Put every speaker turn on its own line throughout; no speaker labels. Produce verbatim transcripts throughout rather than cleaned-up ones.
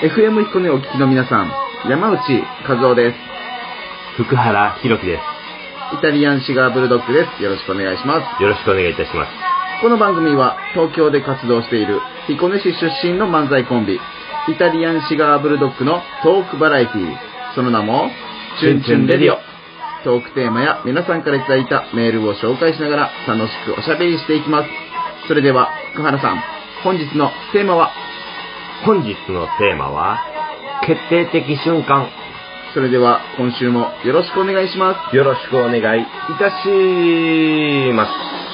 エフエム 彦根をお聞きの皆さん、山内和夫です。
福原弘樹で
イタリアンシガーブルドッグです。よろしくお願いします。
す。よろしくお願いいたします。
この番組は東京で活動している彦根市出身の漫才コンビ、イタリアンシガーブルドッグのトークバラエティー、その名もチュンチュンレディオ。トークテーマや皆さんからいただいたメールを紹介しながら楽しくおしゃべりしていきます。それでは福原さん、本日のテーマは？
本日のテーマは決定的瞬間。
それでは今週もよろしくお願いします。
よろしくお願いいたします。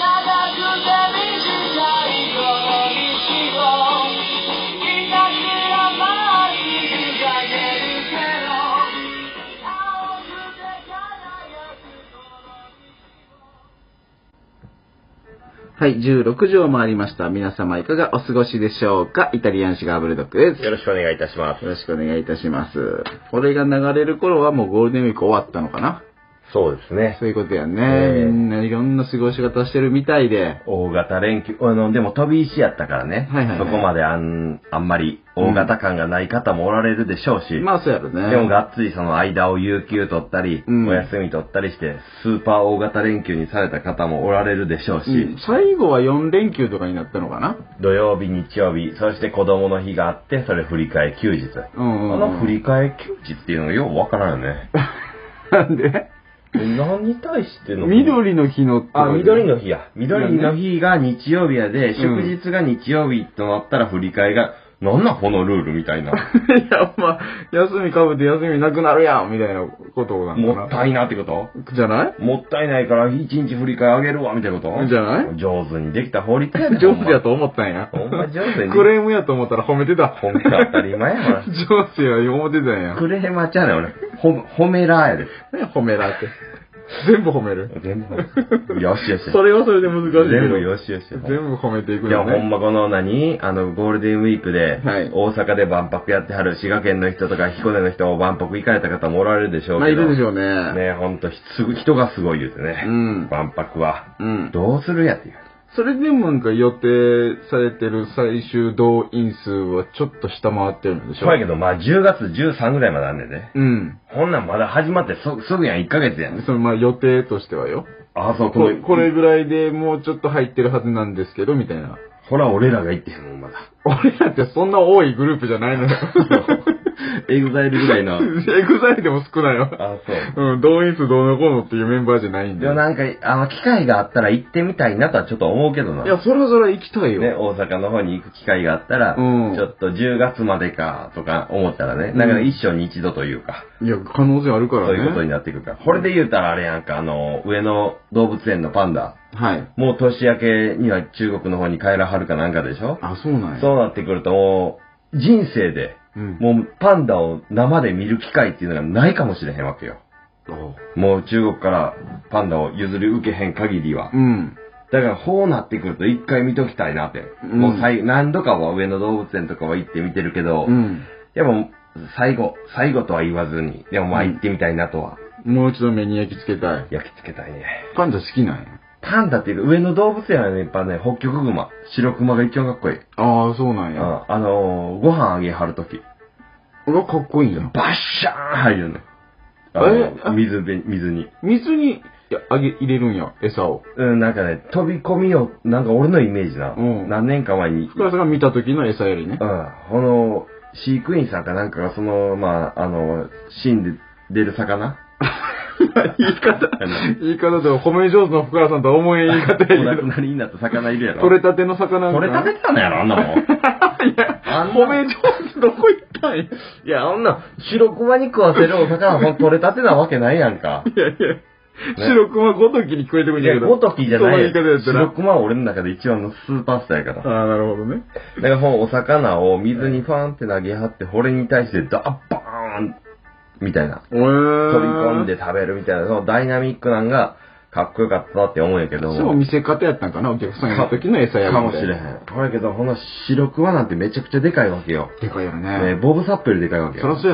はい、じゅうろくじを回りました。皆様いかがお過ごしでしょうか？イタリアンシガーブルドッグです。
よろしくお願いいたします。
よろしくお願いいたします。これが流れる頃はもうゴールデンウィーク終わったのかな？
そうですね。
そういうことやね。
えー、
みんないろんな過ごし方してるみたいで。
大型連休、あの、でも飛び石やったからね。
はいはいはい、
そこまであん、あんまり大型感がない方もおられるでしょうし。
うん、まあそうやろね。
でもがっつりその間を有給取ったり、うん、お休み取ったりして、スーパー大型連休にされた方もおられるでしょうし。うん、
最後はよん連休とかになったのかな？
土曜日、日曜日、そして子供の日があって、それ振り替え休日。うんうんうん、あの振り替え休日っていうのがよくわからんよね。
なんで？
何に対しての？
緑の日の。
あ、緑の日や。緑の日が日曜日やで、祝日が日曜日となったら振り替えが、なんなんこのルールみたいな。
いや、まあ、休みかぶって休みなくなるやんみたいなことなのかな。
もったいなってこと
じゃない？
もったいないから一日振り替えあげるわみたいなこと
じゃない？
上手にできた法律やで。
上手やと思ったんや。
ほんま上手に。
クレームやと思ったら褒めてた。
褒めた当たり前やわ。
上手や思ってたんや。
クレーマーちゃうねん俺。ほ、褒めらーやで。
何褒めらーって。全部褒める。
全部褒める。よしよし。
それはそれで難しいけど。
全部よしよし。
全部褒めていく
よね。いや、ほんまこの何あの、ゴールデンウィークで、はい、大阪で万博やってはる滋賀県の人とか彦根の人も万博行かれた方もおられるでしょうけど。
まあ、いるでしょうね。
ね、ほんと、人がすごい言うてね。うん。万博は。うん。どうするやっていう。
それでもなんか予定されてる最終動員数はちょっと下回ってるんでしょ？
そうやけど、まあじゅうがつじゅうさんぐらいまであんねんで。うん。ほんなんまだ始まってすすぐやん、いっかげつやん。
そのまあ予定としてはよ。
ああ、そう、
これ、これぐらいでもうちょっと入ってるはずなんですけど、みたいな。
ほら、俺らが行ってへんもん、まだ。
俺らってそんな多いグループじゃないのよ。
エグザイルぐらいの。
エグザイルでも少ないよ。
あ、そう。
うん、動員数どうのこうのっていうメンバーじゃないんで。
でもなんか、あの、機会があったら行ってみたいなとはちょっと思うけどな。
いや、それぞれ行きたいよ。
ね、大阪の方に行く機会があったら、うん、ちょっとじゅうがつまでか、とか思ったらね、だから一生に一度というか。
いや、可能性あるからね。
そういうことになってくるから。これで言うたらあれやんか、あの、上野動物園のパンダ。はい。もう年明けには中国の方に帰らはるかなんかでしょ？
あ、そうなんや。
そうなってくるともう、人生で、うん、もうパンダを生で見る機会っていうのがないかもしれへんわけよ。もう中国からパンダを譲り受けへん限りは。うん。だからこうなってくると一回見ときたいなって。うん、もう最何度かは上野動物園とかは行って見てるけど、うん、でも最後、最後とは言わずに、でもまあ行ってみたいなとは。
うん、もう一度目に焼き付けたい。
焼き付けたいね。
パンダ好きなんや。
パンダっていうか、上野動物園はね、やっぱね、北極熊。白熊が一番かっこいい。
ああ、そうなんや。
あ、あのー、ご飯あげはるとき。
うわ、かっこいいんや。
バッシャーン入るね。あの、水で、水に。
水に、いや、あげ、入れるんや、餌を。
うん、なんかね、飛び込みを、なんか俺のイメージな。うん。何年か前に。
福原さんが見た時の餌よりね。
うん。この、飼育員さんかなんかが、その、まあ、あの、死んで出る魚
言い方、言い方では褒め上手の福原さんとは思えん言い方やけど。
お亡くなりになった魚いるやろ。
取れたての魚
取れたてたのやろ、あんなもん。い
や、あん褒め上手どこ行ったんや。
いや、あんな、白熊に食わせるお魚は取れたてなわけないやんか。
いやいや、ね、白熊ごときに聞こえてくるんだけど。
ごときじゃないやん。白熊は俺の中で一番のスーパースターやから。
ああ、なるほどね。
だからこのお魚を水にファンって投げはって、これに対してダッバーンみたいな。飛び込んで食べるみたいな、そのダイナミックなんが、かっこよかったって思うんやけども。
そう見せ方やったんかな、お客さんやった時の餌やる
かもしれへん。これけど、この白熊なんてめちゃくちゃでかいわけよ。
でかいよね。
ね、ボブサップよりでかいわけよ。
そらそうやろ。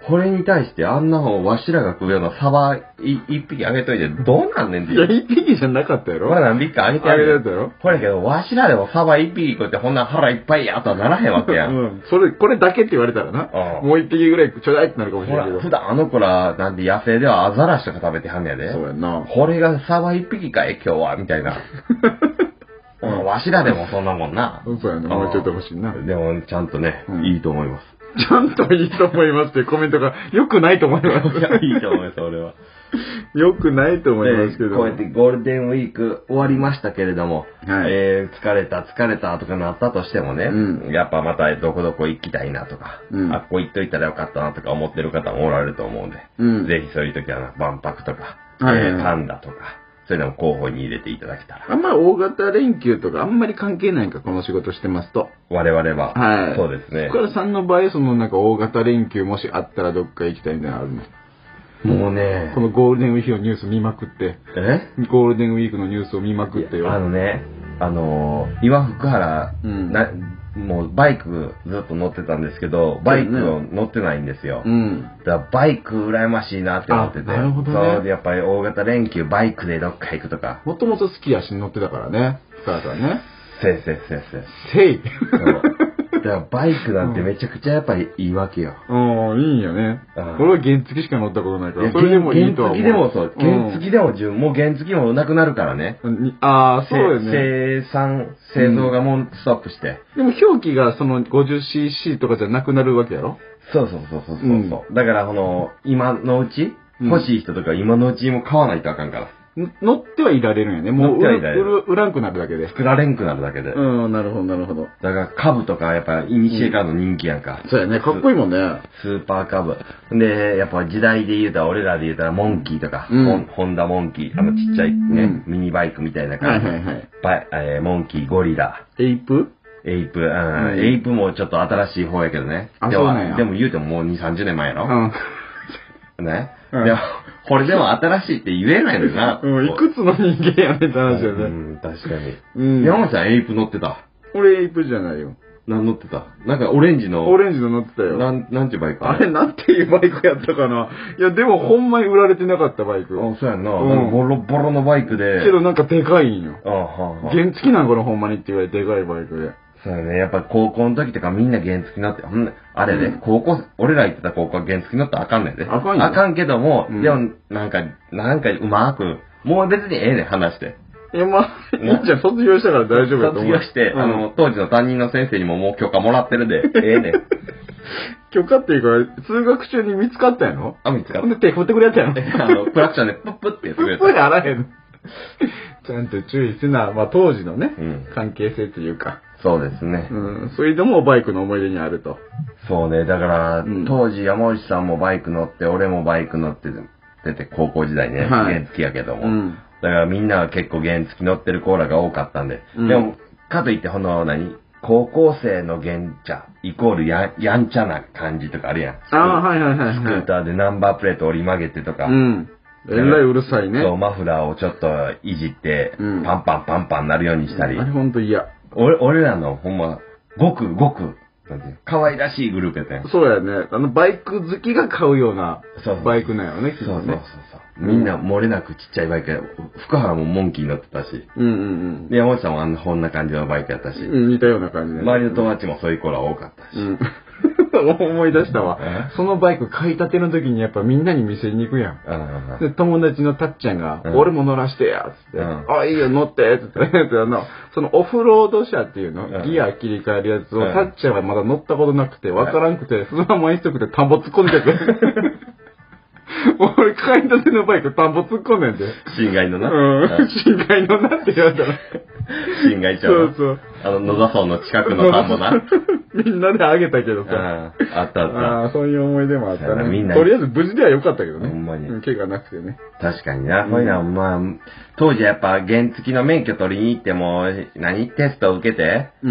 これに対してあんなのわしらが食うようなサバい一匹あげといてどうなんねんって
いや、一匹じゃなかったやろ。
まあ何匹かあげてあげ
あげたやろ。
これけど、わしらでもサバ一匹食ってほんな腹いっぱいやとはならへんわけやん。
うん。それ、これだけって言われたらな。うん。もう一匹ぐらいちょうだいってなるかもしれないけど。
普段あの子ら、なんで野生ではアザラシとか食べてはんねやで。
そうやな。
これがサバ一匹かい今日はみたいな。うん、わしらでもそんなもんな。
そうやね。もうちょっと欲しいな。
でも、ちゃんとね、
うん、
いいと思います。
ちゃんといいと思いますってコメントが良くないと思います。
いや、いいと思います、俺は。
良くないと思いますけど。
こうやってゴールデンウィーク終わりましたけれども、
はい、
えー、疲れた疲れたとかなったとしてもね、うん、やっぱまたどこどこ行きたいなとか、うん、あっこ行っといたらよかったなとか思ってる方もおられると思うんで、うん、ぜひそういう時は万博とか、はいはいはい、えー、パンダとか、そういうのも候補に入れていただけたら。
あんまり大型連休とかあんまり関係ないんか、この仕事してますと。
我々は。はい。そうですね。
福原さんの場合、そのなんか大型連休もしあったらどっか行きたいみたいなのあるの？
もうね。
このゴールデンウィークのニュース見まくって。
え
ゴールデンウィークのニュースを見まくってよ。
あのね、あのー、今福原、うん、な、もうバイクずっと乗ってたんですけど、バイクを乗ってないんですよ。うん。だからバイク羨ましいなって思ってて。
なるほどね。
そう、やっぱり大型連休バイクでどっか行くとか。
もともと好きやし乗ってたからね。福原さんね。
せいせいせいせい。
せい。
だからバイクなんてめちゃくちゃやっぱりいいわけよ。
うん、いいんよね。俺は原付しか乗ったことないから。それ
でもいいとは思う。原付でもそう。原付でも十分。もう原付もなくなるからね。
ああ、そうよね。
生産、製造がもうストップして。
でも表記がその ごじゅっシーシー とかじゃなくなるわけやろ？
そうそうそうそうそう。だからこの、今のうち、欲しい人とか今のうちも買わないとあかんから。
乗ってはいられるんやね。もう売る、売らんくなるだけで。
作られんくなるだけで。
うん、なるほど、なるほど。
だから株とかやっぱイニシエカーの人気やんか。
そうやね、かっこいいもんね。
スーパー株。で、やっぱ時代で言うたら、俺らで言うたらモンキーとか、ホンダモンキー、あのちっちゃいね、ミニバイクみたいな感じ。はいはいはい。バイ、えモンキー、ゴリラ。
エイプ
エイプ、うん、エイプもちょっと新しい方やけどね。
あ、そうなんや。
でも言うてももうに、さんじゅうねんまえやろ。うん。ね。でも、これでも新しいって言えないのよな。
うん、いくつの人間やねんって話だよね。
うん、確かに。うん。山本さんエイプ乗ってた？
俺エイプじゃないよ。
何乗ってた？なんかオレンジの。
オレンジの乗ってたよ。
なん、なんちゅうバイク
あれ、なんていうバイクやったかな。いや、でもほんまに売られてなかったバイク。
あ、そうやんな。うん、ボロボロのバイクで。
けどなんかでかいんよ。
あはは。
原付なんこれほんまにって言われてでかいバイクで。
そうやね。やっぱ高校の時とかみんな原付乗って、ほんあれで、ね、うん、高校、俺ら行ってた高校は原付乗ったらあかんねんで。
あかんよ。
あかんけども、うん、でも、なんか、なんかうまく、もう別にええねん、話して。
いや、まあ、いいんじゃん、卒業したから大丈夫だと思う。
卒業して、うん、あの、当時の担任の先生にももう許可もらってるで、ええねん。
許可っていうか、通学中に見つかったやろ？
あ、見つかった。
ほんで手振ってくれやったやろ？
あの、クラクションでプップってやってくれた。
プップであらへん。ちゃんと注意せな、まあ当時のね、うん、関係性というか。
そうですね。
うん。そういうのもバイクの思い出にあると。
そうね。だから、うん、当時山内さんもバイク乗って、俺もバイク乗って出て、高校時代ね、はい、原付やけども。うん、だからみんなは結構原付乗ってるコーラが多かったんで。うん、でも、かといって、ほの、何高校生の原茶、イコールや、やんちゃな感じとかあるやん。
ああ、はいはいはい、はい。
スクーターでナンバープレート折り曲げてとか。
うん。えらいうるさいね。
そう、マフラーをちょっといじって、うん、パンパンパンパンなるようにしたり。
うん、あれほんと嫌。
俺、俺らのほんま、ごくごく、なんていう、可愛らしいグループやったやん。
そうやね。あの、バイク好きが買うような、バイクなんやろね、
そうそうそうそう。みんな漏れなくちっちゃいバイクや。福原もモンキー乗ってたし。
うんうんうん。
で、山内さんもあんな、こんな感じのバイクやったし。
うん、似たような感じで、
ね。周りの友達もそういう子ら多かったし。うん
思い出したわ。そのバイク買いたての時にやっぱみんなに見せに行くやん。で、友達のたっちゃんが、うん、俺も乗らしてや、つって。うん、あ、いいよ、乗って、つって。あの、そのオフロード車っていうの、うん、ギア切り替えるやつを、うん、たっちゃんはまだ乗ったことなくて、わからんくて、そのまま一足で田んぼ突っ込んでく俺、買いたてのバイク田んぼ突っ込んでんで。
侵害のな。
うん。侵害のなって言われたら。
侵害ちゃう。
そうそう。
あの、野田村の近くの田んぼな。
みんなであげたけどさ。
ああ、あったあった。
ああ、そういう思い出もあったね。みんな。とりあえず無事では良かったけどね。
ほんまに。
怪我なくてね。
確かにな。こういうのは、まあ、当時やっぱ原付の免許取りに行っても、何テストを受けて、うん。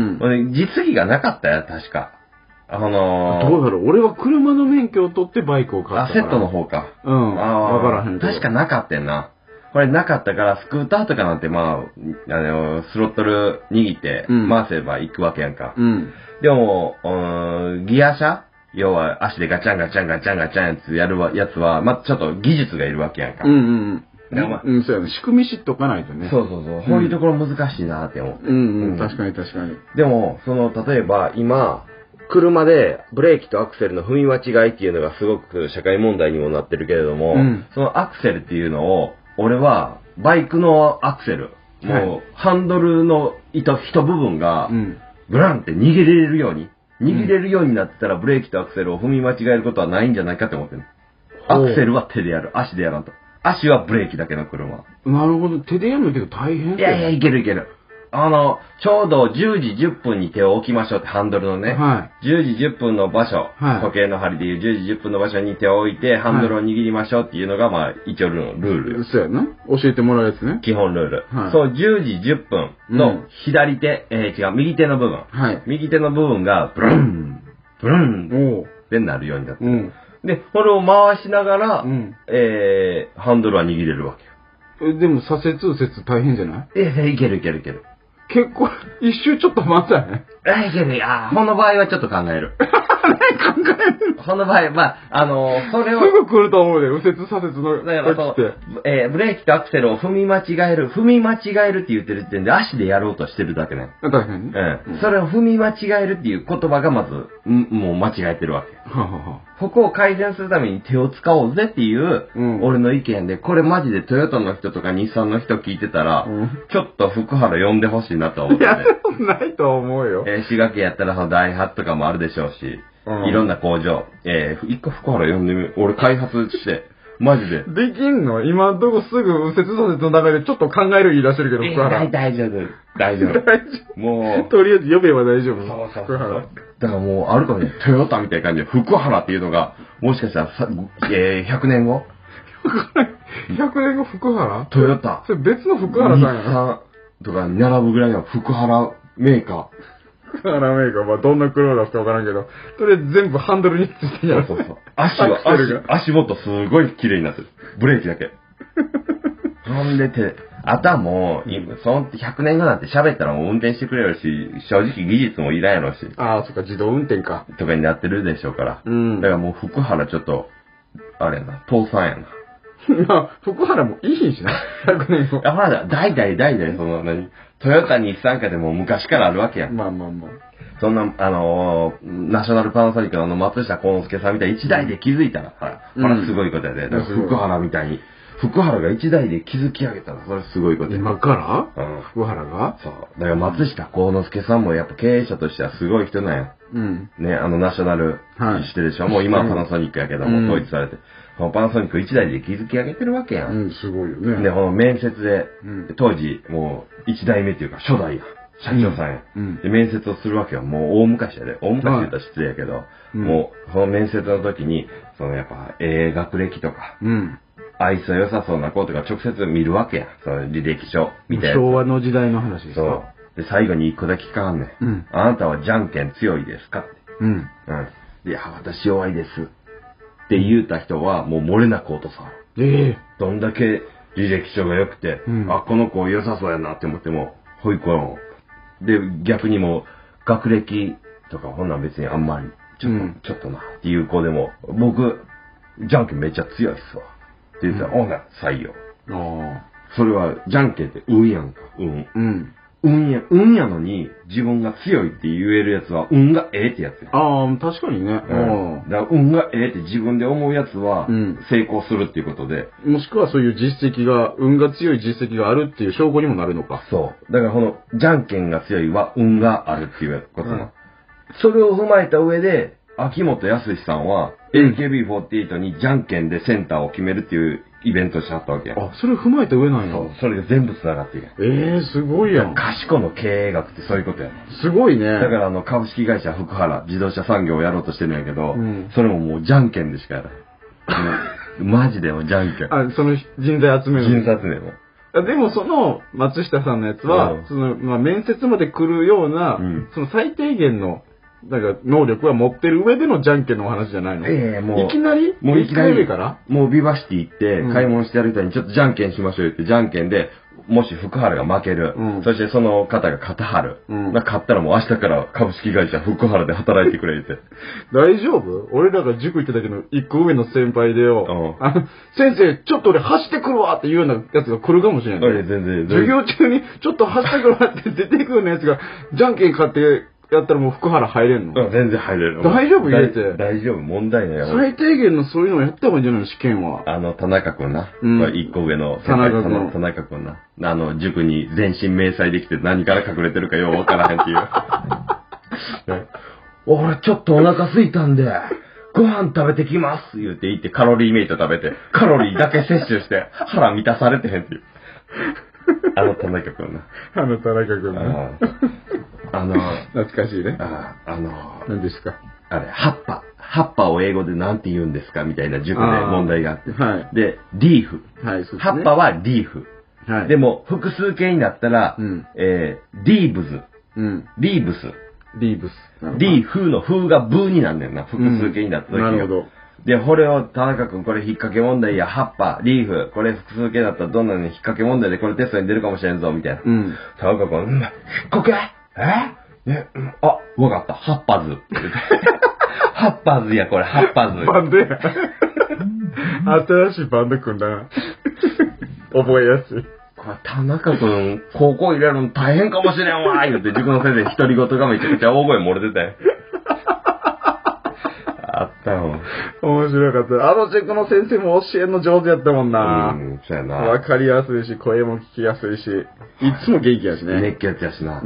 実技がなかったよ、確か。あの
ー、どうだろう俺は車の免許を取ってバイクを買ったから。
あ、セットの方か。
うん。ああ。わからへんけど。
確かなかったよな。これなかったから、スクーターとかなんてまあ、あの、スロットル握って回せば行くわけやんか。うん。でも、うん、ギア車要は足でガチャンガチャンガチャンガチャンやつやるやつは、まあ、ちょっと技術がいるわけやんか。
うんうん。
まあ、
うん、そうやね。仕組み知っとかないとね。
そうそうそう。こういうところ難しいなって思って。
うんうん、うん、確かに確かに。
でも、その、例えば今、車でブレーキとアクセルの踏み間違いっていうのがすごく社会問題にもなってるけれども、うん、そのアクセルっていうのを、俺はバイクのアクセル、もう、はい、ハンドルの糸、一部分が、ブランって逃げれるように、握れるようになってたらブレーキとアクセルを踏み間違えることはないんじゃないかって思ってる。アクセルは手でやる、足でやらんと。足はブレーキだけの車。
なるほど。手でやるのけど大変
いやいや、いけるいける。あの、ちょうどじゅうじじゅっぷんに手を置きましょうってハンドルのね。はい。じゅうじじゅっぷんの場所。はい。時計の針でいうじゅうじじゅっぷんの場所に手を置いて、ハンドルを握りましょうっていうのが、まあ、一応ルール。
そうやな。教えてもらうやつね。
基本ルール。はい。そう、じゅうじじゅっぷんの左手、うん、えー、違う、右手の部分。はい。右手の部分が、ブルン、ブルン、ってなるようになってる。うん。で、これを回しながら、うん、えー、ハンドルは握れるわけ
よ。え、でも左折右折大変じゃない？
え、いけるいけるいける。
結構、一周ちょっと待ったよね。
え、いける。ああ、この場合はちょっと考える。
考える
この場合、まあ、あのー、それを。
すぐ来ると思うで、右折左折の。
だからそう、えー、ブレーキとアクセルを踏み間違える、踏み間違えるって言ってる時点で足でやろうとしてるだけね。
確かにね。
うん。それを踏み間違えるっていう言葉がまず、んもう間違えてるわけ。ははは。ここを改善するために手を使おうぜっていう、うん、俺の意見で、これマジでトヨタの人とか日産の人聞いてたら、うん、ちょっと福原呼んでほしいなと思って、ね。い
や、ないと思うよ。
えー、滋賀県やったらそのダイハツとかもあるでしょうし、うん、いろんな工場、えー、一個福原呼んでみる。俺開発して、マジで。
できんの？今どこすぐ右折左折の中でちょっと考える言い出してるけど、福原。
大丈夫。大丈夫。
大丈夫。もう。とりあえず呼べば大丈夫。
そうそうそう。福原。だからもう、あるかもね、トヨタみたいな感じで、福原っていうのが、もしかしたらさ、えー、ひゃくねんご ?
ひゃくねんご福原
トヨタ。
それ別の福原さんやな。
日産とかに並ぶぐらいの福原メーカー。
福原メーカー、まあどんな車だかわからんけど、とりあえず全部ハンドルについてやる。
そうそうそう。足は、足、足元すごい綺麗になってる。ブレーキだけ。ほんでて、あとはもう、そのひゃくねんごなんて喋ったらもう運転してくれるし、正直技術もいらんやろうし。
ああ、そっか、自動運転か。
とかになってるでしょうから。うん。だからもう福原ちょっと、あれやな、倒産やな。
まあ、福原もいいしな、ひゃくねんご。
あ、まだ、代々代々、その、何、トヨタ日産かでも昔からあるわけやん。
まあまあまあ。
そんな、あのー、ナショナルパナソニックのあの松下幸之助さんみたいに一台で気づいたら、ほら、これはすごいことやで。だから福原みたいに。福原が一台で築き上げたら、それすごいことや。
今からうん。福原が
そう。だから松下幸之助さんもやっぱ経営者としてはすごい人なんや。うん。ね、あのナショナルしてるでしょ。はい、もう今はパナソニックやけども、うん、統一されて。このパナソニック一台で築き上げてるわけやん。
うん、すごいよね。
で、この面接で、うん、当時、もう一代目っていうか初代や。社長さんや、うん。で、面接をするわけよ。もう大昔やで。大昔言ったら失礼やけど、はい、もう、その面接の時に、そのやっぱ、ええ学歴とか、うん。愛想良さそうな子とか直接見るわけや。その履歴書みたいな。
昭和の時代の話ですか？
そう。で、最後に一個だけ聞かんねん。うん。あなたはじゃんけん強いですかって。うん。うん。で、いや、私弱いです。って言った人は、もう漏れなく落とさん。ええー。どんだけ履歴書が良くて、うん、あ、この子良さそうやなって思っても、ほいこよ。で、逆にも、学歴とか、ほんなん別にあんまり、ちょっと、うん、ちょっとな、っていう子でも、僕、じゃんけんめっちゃ強いっすわ。って言ったら、うん、おな、採用。ああ。それは、じゃんけんって運やんか。運。うん。運や、運やのに、自分が強いって言えるやつは、運がええってやつや。
ああ、確かにね。
うん。だから、運がええって自分で思うやつは、成功するっていうことで、
うん。もしくはそういう実績が、運が強い実績があるっていう証拠にもなるのか。
そう。だから、この、じゃんけんが強いは、運があるっていうことな、うん。それを踏まえた上で、秋元康さんは、エーケービーフォーティーエイト にじゃんけんでセンターを決めるっていうイベントをしちゃったわけや。
あ、それを踏まえた上なんや。
そう。それが全部繋がっている。
ええー、すごいやん。
賢の経営学ってそういうことや。
すごいね。
だからあの、株式会社福原自動車産業をやろうとしてるんやけど、うん、それももうじゃんけんでしかやらない。マジでもじゃんけん。
あ、その人材集める
人材集めも。
でもその松下さんのやつは、うん、その、まあ、面接まで来るような、うん、その最低限の、だから、能力は持ってる上でのじゃんけんのお話じゃないの？ええー、もう。いきなり
もういきなり
上から
もうビバシティ行って、買い物してやる人にちょっとじゃんけんしましょうよって、じゃんけんで、 もし福原が負ける。うん、そしてその方が勝たはる。うん、勝ったらもう明日から株式会社福原で働いてくれって。
大丈夫？俺らが塾行ってたけど、一個上の先輩でよ。うん、あの、先生、ちょっと俺走ってくるわっていうようなやつが来るかもしれない。
全然、全然。
授業中にちょっと走ってくるわって出てくるようなやつが、じゃんけん買って、やったらもう福原入れんの？
うん、全然入れる。
大丈夫入れて。
大丈夫、問題ないよ。
最低限のそういうのをやった方がいいんじゃないの試験は。
あの、田中くんな。うん。一個上の先輩、田中くん。田中くんな。あの、塾に全身明細できて何から隠れてるかようわからへんっていう。ね、俺ちょっとお腹空いたんで、ご飯食べてきます言って言ってカロリーメイト食べて、カロリーだけ摂取して腹満たされてへんっていう。あの田中くんな。
あの田中くんな。
あの、
懐かしいね。
ああの、
何ですか？
あれ、葉っぱ。葉っぱを英語で何て言うんですかみたいな塾で問題があって。
はい。
で、リーフ。
はい、そうですね。
葉っぱはリーフ。はい。でも、複数形になったら、うん、えー、リーブズ。うん。リーブス。
リーブス。
リーフの風がブーになんねんな。複数形になった時、うん、
なるほど。
で、これを、田中くん、これ引っ掛け問題や、葉っぱ、リーフ、これ複数形だったらどんなに引っ掛け問題でこれテストに出るかもしれんぞ、みたいな。うん。田中くん、うん、引っ掛けえね、あ、わかった。ハッパーズ。ハッパーズや、これ、ハッパーズ。
バンドや。新しいバンド組んだな。覚えやすい。
田中くん、高校入れるの大変かもしれんわ、言って、塾の先生独り言がめちゃくちゃ大声漏れてたよ。あったよ。
面白かった。あの塾の先生も教えるの上手やったもんな。
うん、そうやな。
わかりやすいし、声も聞きやすいし、いつも元気やしね。
熱血やしな。
うん。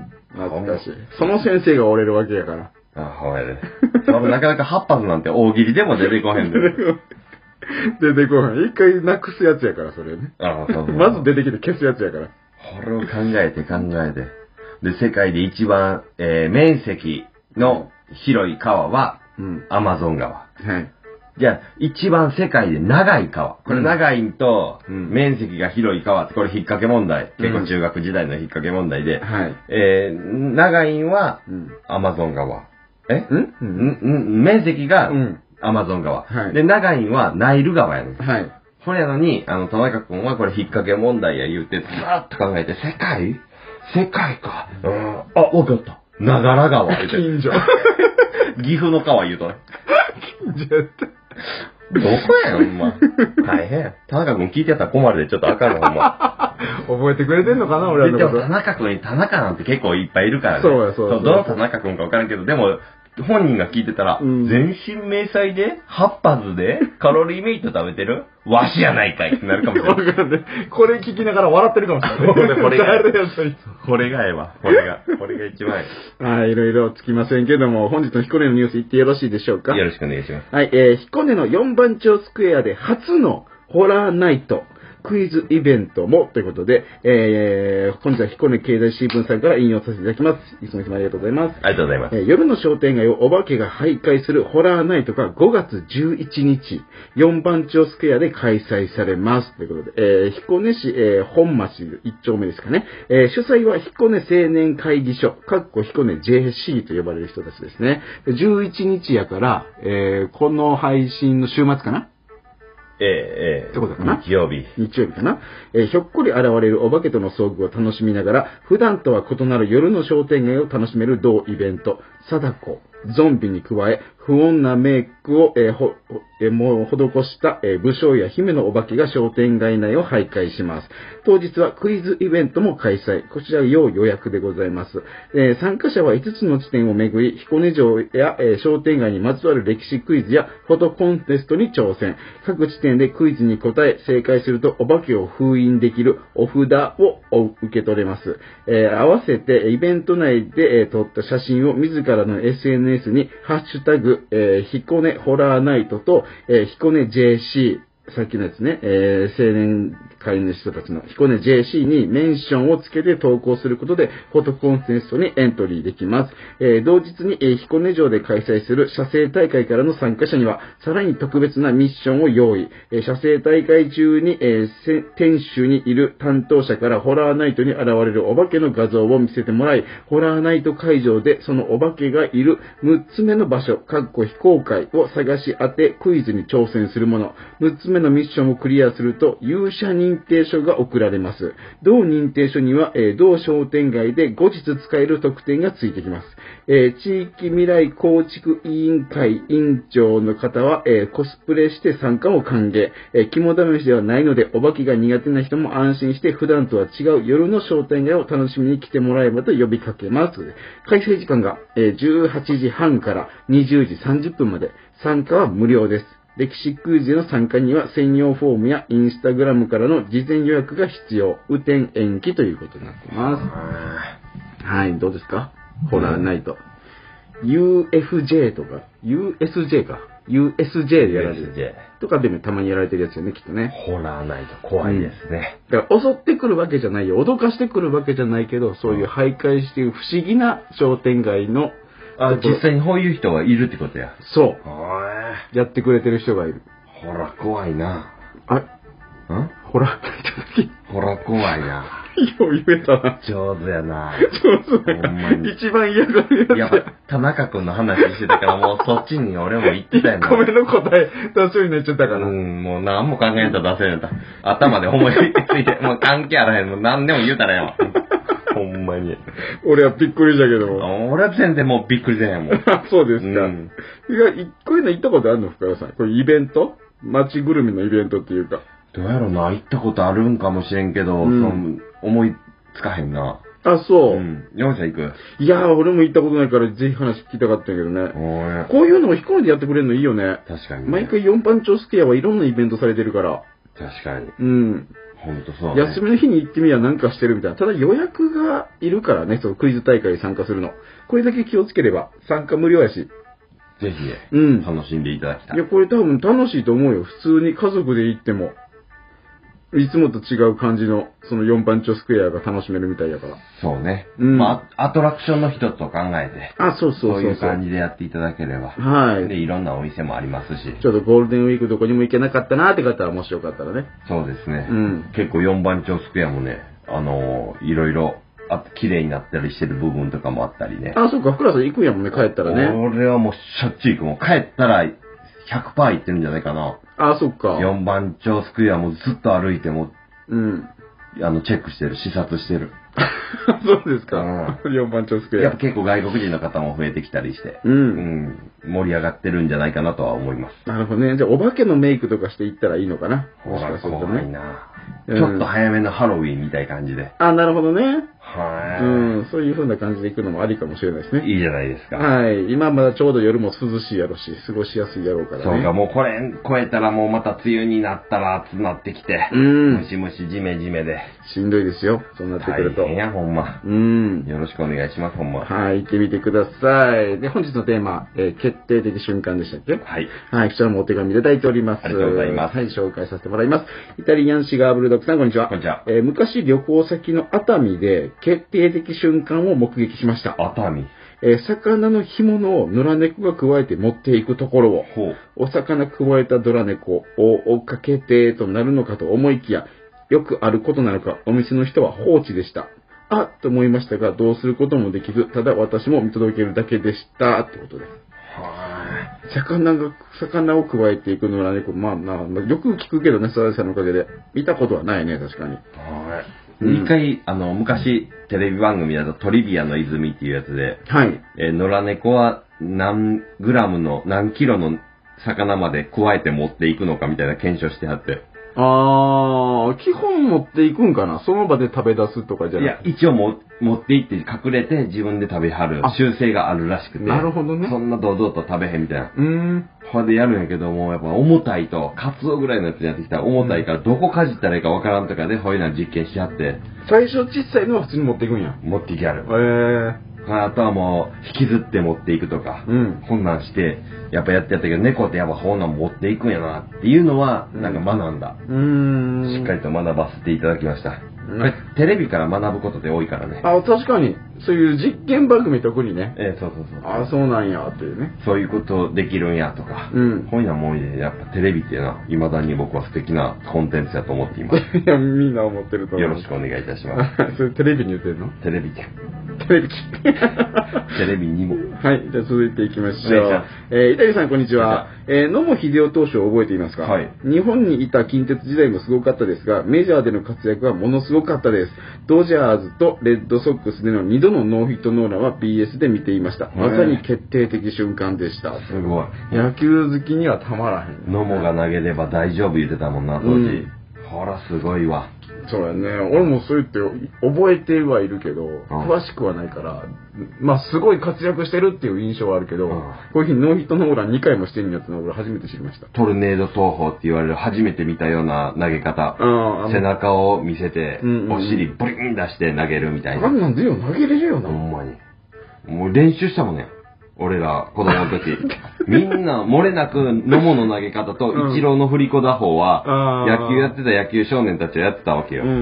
懐かしい。その先生が折れるわけやから。
あ、ほやで。なかなかハッパズなんて大喜利でも出てこへんで。
出てこへん。一回なくすやつやから、それね。ああ、そうそう。まず出てきて消すやつやから。
これを考えて考えて。で、世界で一番、えー、面積の広い川は、うん、アマゾン川。はい。じゃあ、一番世界で長い川。これ長いと、面積が広い川って、これ引っ掛け問題。結構中学時代の引っ掛け問題で。はい。えー、長いは、アマゾン川。えんん面積が、アマゾン川。はい。で、長いはナイル川やねん。はい。これやのに、あの、田中君はこれ引っ掛け問題や言うて、ずーっと考えて、世界世界か。うん。あ、わかった。長良川言うて。
近所。
岐阜の川言うとね。
近所やった。
どこやん、ほんま。大変。田中君聞いてやったら困るで、ちょっとあかんの、ほんま。
覚えてくれてんのかな、俺らのこと。
でも田中君に田中なんて結構いっぱいいるからね。
そうや、そうや。
どの田中君かわからんけど、でも、本人が聞いてたら、うん、全身明細で、ハッパーズで、カロリーメイト食べてるわしやないかいってなるかもしれない。
かんない。これ聞きながら笑ってるかもしれない。
これが、これがええわ。これが、これが一番え
え。はい、いろいろつきませんけども、本日の彦根のニュース言ってよろしいでしょうか。
よろしくお願いします。
はい、えー、彦根の四番町スクエアで初のホラーナイト。クイズイベントもということで、えー、本日は彦根経済新聞さんから引用させていただきます。いつもいつもありがとうございます。
ありがとうございます。
えー、夜の商店街をお化けが徘徊するホラーナイトがごがつじゅういちにち、四番町スクエアで開催されます。ということで、えー、彦根市、えー、本町いっ丁目ですかね。えー、主催は彦根青年会議所、かっこ彦根 ジェーシー と呼ばれる人たちですね。じゅういちにちやから、えー、この配信の週末かな。
ええ、ええ。
ってことかな。
日曜日。
日曜日かな。えー、ひょっこり現れるお化けとの遭遇を楽しみながら、普段とは異なる夜の商店街を楽しめる同イベント、貞子、ゾンビに加え、不穏なメイクを、えー、ほ、えー、もう施した、えー、武将や姫のお化けが商店街内を徘徊します。当日はクイズイベントも開催。こちら要予約でございます。えー、参加者はいつつの地点を巡り、彦根城や、えー、商店街にまつわる歴史クイズやフォトコンテストに挑戦。各地点でクイズに答え、正解するとお化けを封印できるお札を受け取れます。えー、合わせてイベント内で、えー、撮った写真を自らの エスエヌエス にハッシュタグ、えー、彦根ホラーナイトと、えー、彦根 ジェーシー、さっきのやつね、えー、青年会の人たちの彦根 ジェーシー にメンションをつけて投稿することで、フォトコンテストにエントリーできます。えー、同日に、えー、彦根城で開催する写生大会からの参加者には、さらに特別なミッションを用意。えー、写生大会中に、えー、天守にいる担当者からホラーナイトに現れるお化けの画像を見せてもらい、ホラーナイト会場でそのお化けがいるむっつめの場所、かっこ非公開を探し当て、クイズに挑戦するもの。むっつめめのミッションをクリアすると、勇者認定書が送られます。同認定書には、えー、同商店街で後日使える特典がついてきます。えー、地域未来構築委員会委員長の方は、えー、コスプレして参加を歓迎。えー、肝試しではないので、お化けが苦手な人も安心して普段とは違う夜の商店街を楽しみに来てもらえばと呼びかけます。開催時間が、えー、じゅうはちじはんからにじゅうじさんじゅっぷんまで。参加は無料です。歴史クイズへの参加には専用フォームやインスタグラムからの事前予約が必要。雨天延期ということになっています。はい、どうですか？ホラーナイト。ユーエフジェー とか、ユーエスジェー か。ユーエスジェー でやられてる。とかでもたまにやられてるやつよね、きっとね。
ホラーナイト、怖いですね。
うん、だから襲ってくるわけじゃないよ。脅かしてくるわけじゃないけど、そういう徘徊している不思議な商店街の、
あ、実際にこういう人がいるってことや。
そう。やってくれてる人がいる。
ほら、怖いな。
あ、んほら、
ほら、怖いな。
よう言えたな。
上手やな。
上手やな。ほんまに。一番嫌がるやつや。
やっぱ、田中君の話してたから、もうそっちに俺も行ってたよな。
ごめんの答え出すようになっちゃったから。
うん、もう何も考えんと出せるんだ。頭で思いついて、もう関係あらへん。もう何でも言うたらよ。ほんまに。
俺はびっくりしたけども。
俺は全然もうびっくりせんやもん。
そうですか。うん、いや、こういうの行ったことあるの、深谷さん。これイベント？街ぐるみのイベントっていうか。
どうやろな、行ったことあるんかもしれんけど、うん、その思いつかへんな。
あ、そう。う
ん。山ちゃん行く？
いやー、俺も行ったことないから、ぜひ話聞きたかったんやけどね。こういうのを飛行機でやってくれるのいいよね。
確かに、ね。
毎回四番町スクエアはいろんなイベントされてるから。
確かに。
うん。
ほんとそう、
ね。休みの日に行ってみりゃなんかしてるみたいな。ただ予約がいるからね、そのクイズ大会に参加するの。これだけ気をつければ、参加無料やし。
ぜひ、
うん。
楽しんでいただきたい。
いや、これ多分楽しいと思うよ。普通に家族で行っても。いつもと違う感じの、その四番町スクエアが楽しめるみたいだから。
そうね。うん。まあ、アトラクションの一つを考えて。
あ、そうそうそうそう。
そういう感じでやっていただければ。
はい。
で、いろんなお店もありますし。
ちょっとゴールデンウィークどこにも行けなかったなーって方はもしよかったらね。
そうですね。
うん。
結構四番町スクエアもね、あのー、いろいろ、あと綺麗になったりしてる部分とかもあったりね。
あ、そうか、福良さん行くんやもんね、帰ったらね。
俺はもうしょっちゅう行くもん。帰ったらひゃくパーセント行ってるんじゃないかな。
あ、そっか。
四番町スクエアもずっと歩いても、
うん。
あの、チェックしてる、視察してる。
そうですか。うん、四番町スクエア。
やっぱ結構外国人の方も増えてきたりして、
うん。
うん。盛り上がってるんじゃないかなとは思います。
なるほどね。じゃあ、お化けのメイクとかしていったらいいのかな。
もしかするとね。怖いな、うん、ちょっと早めのハロウィンみたいな感じで。
あ、なるほどね。
はい。
うん。そういう風な感じで行くのもありかもしれないですね。
いいじゃないですか。
はい。今まだちょうど夜も涼しいやろし、過ごしやすいやろうからね。
そうか、もうこれ超えたらもうまた梅雨になったら暑くなってきて、うん。ムシムシジメジメで。
しんどいですよ。そうなってくると。
大変や、ほんま。
うん。
よろしくお願いします、ほんま。
はい。行ってみてください。で、本日のテーマ、えー、決定的瞬間でしたっけ？
はい。
はい。こちらもお手紙いただいております。
ありがとうございます。
はい。紹介させてもらいます。イタリアンシガーブルドッグさん、こんにちは。
こんにちは。
えー、昔旅行先の熱海で決定的瞬間を目撃しました。
熱海。
えー、魚の干物を野良猫が加えて持っていくところを、
ほう。
お魚加えた野良猫を追っかけてとなるのかと思いきや、よくあることなのか、お店の人は放置でした。あっと思いましたが、どうすることもできず、ただ私も見届けるだけでした。ってことです。
はい。
魚が、魚を加えていく野良猫、まあな、よく聞くけどね、サラさんのおかげで。見たことはないね、確かに。
はい。うん、一回、あの、昔、テレビ番組だとトリビアの泉っていうやつで、
はい。
えー、野良猫は何グラムの、何キロの魚まで加えて持っていくのかみたいな検証してあって。
あー、基本持っていくんかな？その場で食べ出すとかじゃなくて。
いや、一応も持っていって隠れて自分で食べはる習性があるらしくて。
なるほどね。
そんな堂々と食べへんみたいな。
うーん。
ほんでやるんやけども、やっぱ重たいと、カツオぐらいのやつやってきたら重たいからどこかじったらいいかわからんとかで、ほいな実験しはって。
最初小さいのは普通に持っていくんや。
持っていきはる。
へー。
あとはもう、引きずって持っていくとか、
うん、
こんなんして、やっぱやってやったけど、猫ってやっぱこんなん持っていくんやなっていうのは、なんか学んだ。
うーん。
しっかりと学ばせていただきました。これテレビから学ぶことって多いからね。
あ、確かに。そういう実験番組特にね。
ええ、そうそうそう。
あ、そうなんや、っていうね。
そういうことできるんやとか。
うん。
こういうのはもうやっぱテレビっていうのは、未だに僕は素敵なコンテンツだと思っています。
いや、みんな思ってると思う。
よろしくお願いいたします。
それテレビに言ってんの？
テレビで。
テレビ機。
テレビにも。
はい。じゃあ続いていきましょう。えー、イタリさん、こんにちは。えー、野茂英雄投手を覚えていますか？はい。日本にいた近鉄時代もすごかったですが、メジャーでの活躍はものすごかったです。ドジャーズとレッドソックスでのにどのノーヒットノーランは ビーエス で見ていました。まさに決定的瞬間でした。
すごい。
野球好きにはたまらへん。
野茂が投げれば大丈夫言ってたもんな、当時。うん、ほら、すごいわ。
そうやね。俺もそう言って覚えてはいるけど、うん、詳しくはないから、まあすごい活躍してるっていう印象はあるけど、うん、こういう日ノーヒットノーランにかいもしてるんやつの俺初めて知りました。
トルネード投法って言われる初めて見たような投げ方。うん、背中を見せて、うんうん、お尻ブリン出して投げるみたいな。
あんなんでよ、投げれるよな。
ほんまに。もう練習したもんね。俺ら、子供の時。みんな、漏れなく、野茂の投げ方と、イチローの振り子打法は、うん、野球やってた野球少年たちはやってたわけよ。うんうん、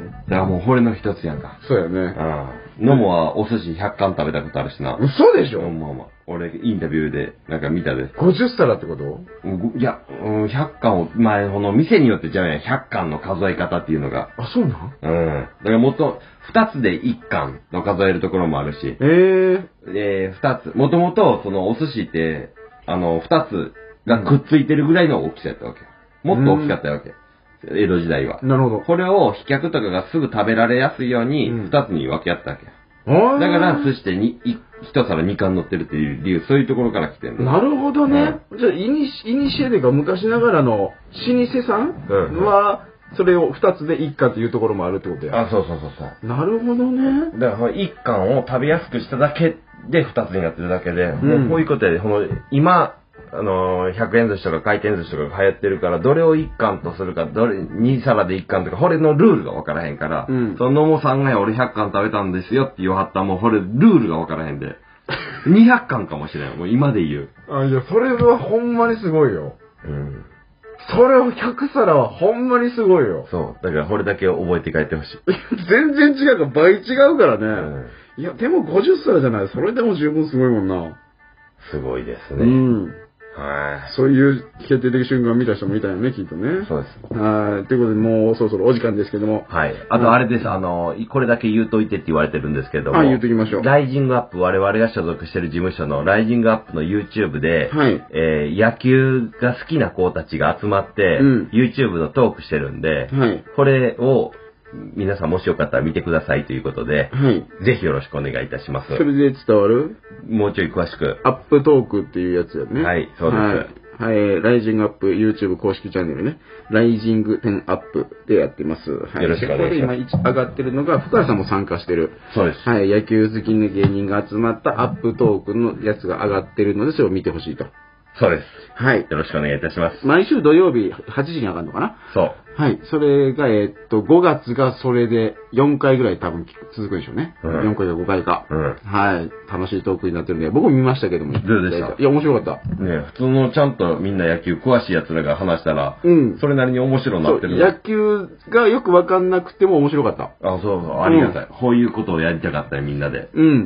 だからもう、これの一つやんか。
そうやね。
うん。野茂はお寿司ひゃっかん食べたことあるしな。
嘘でしょ？
まあまあ。俺、インタビューで、なんか見たで。
ごじゅっさらってこと？
いや、うん、ひゃっかんを、まあ、この店によってじゃない、ひゃっかんの数え方っていうのが。
あ、そうなん？
うん。だからもっと、二つで一貫の数えるところもあるし。
えー。
えー、二つ。もともと、そのお寿司って、あの、二つがくっついてるぐらいの大きさやったわけよ。もっと大きかったわけ。江戸時代は。
なるほど。
これを飛脚とかがすぐ食べられやすいように、二つに分け合ったわけよ。だから、寿司でに、一皿二貫乗ってるっていう理由、そういうところから来てる
の。なるほどね。うん、じゃあ、イニシ、イニシエでか昔ながらの老舗さんは、うん、それを二つで一貫っていうところもあるってことや。
あ、そうそうそうそう。
なるほどね。
だから、一貫を食べやすくしただけで二つになってるだけで、うん、もうこういうことで、この、今、あのー、ひゃくえん寿司とか回転寿司とかが流行ってるから、どれを一貫とするか、どれ、二皿で一貫とか、これのルールがわからへんから、うん、その野茂さんが俺ひゃっかん食べたんですよって言わはったら、もうこれルールがわからへんで。にひゃっかんかもしれん。もう今で言う。
あ、いや、それはほんまにすごいよ。うん。それをひゃくさらはほんまにすごいよ。
そう。だからこれだけ覚えて帰ってほしい。
全然違うから、倍違うからね。うん、いや、でもごじゅっさらじゃない。それでも十分すごいもんな。
すごいですね。
うん。はい。そういう決定的瞬間を見た人もいたよね、きっとね。
そうです。
はい。ということで、もうそろそろお時間ですけども。
はい。あと、あれです、あの、これだけ言うといてって言われてるんですけども。
はい、言うときましょう。
ライジングアップ、我々が所属している事務所のライジングアップの YouTube で、はい。えー、野球が好きな子たちが集まって、うん、YouTube のトークしてるんで、はい。これを、皆さんもしよかったら見てくださいということで、はい。ぜひよろしくお願いいたします。
それで伝わる？
もうちょい詳しく。
アップトークっていうやつやね。
はい、そうです。
はい。はい、ライジングアップ YouTube 公式チャンネルね。ライジングテンアップでやってます。はい。
よろしくお願いします。
これ今上がってるのが、深谷さんも参加してる。
そうです。
はい。野球好きの芸人が集まったアップトークのやつが上がってるので、それを見てほしいと。
そうです。
はい。
よろしくお願いいたします。
毎週土曜日はちじに上がるのかな？
そう。
はい。それが、えー、っと、ごがつがそれでよんかいぐらい多分続くんでしょうね。うん、よんかいかごかいか。うん。はい。楽しいトークになってるんで、僕も見ましたけども。
どうでした？
いや、面白かった。
ね、普通のちゃんとみんな野球詳しい奴らが話したら、うん。それなりに面白いなってる。
野球がよくわかんなくても面白かった。
あ、そうそう。ありがたい。うん、こういうことをやりたかったよ、みんなで。
うん。うん。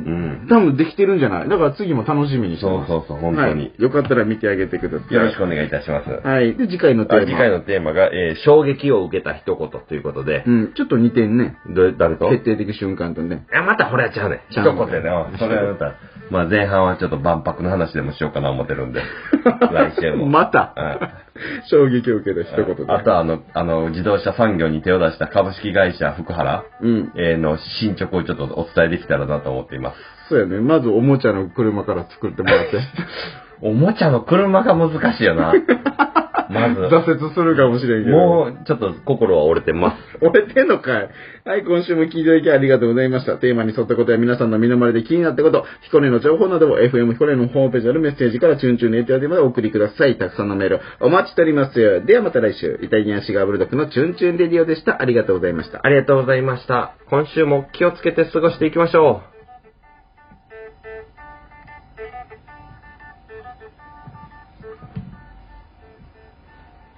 多分できてるんじゃない？だから次も楽しみにしてます。
そうそうそう、本当に、
はい。よかったら見てあげてください。
よろしくお願いいたします。
はい。で、次回のテーマ。
次回のテーマが、えー、衝撃を受けた一言ということで。
うん。ちょっと似てんね。
ど、誰と？
決定的瞬間とね。
あ、またこれやっちゃうね。一言でね。それはまた、まあ前半はちょっと万博の話でもしようかな思ってるんで。来週も。
また、うん、衝撃を受けた一言で。
あとあの、あの、自動車産業に手を出した株式会社福原、うん、えー、の進捗をちょっとお伝えできたらなと思っています。
そうやね。まずおもちゃの車から作ってもらって。
おもちゃの車が難しいよな。まず。
挫折するかもしれんけど。
もう、ちょっと心は折れてます。
折れてんのかい。はい、今週も聞いていただきありがとうございました。テーマに沿ったことや皆さんの身の回りで気になったこと、彦根の情報などを エフエム 彦根のホームページあるメッセージからチュンチュンのエティアでまでお送りください。たくさんのメールお待ちしております。ではまた来週、イタリアンシガーブルドッグのチュンチュンレディオでした。ありがとうございました。
ありがとうございました。今週も気をつけて過ごしていきましょう。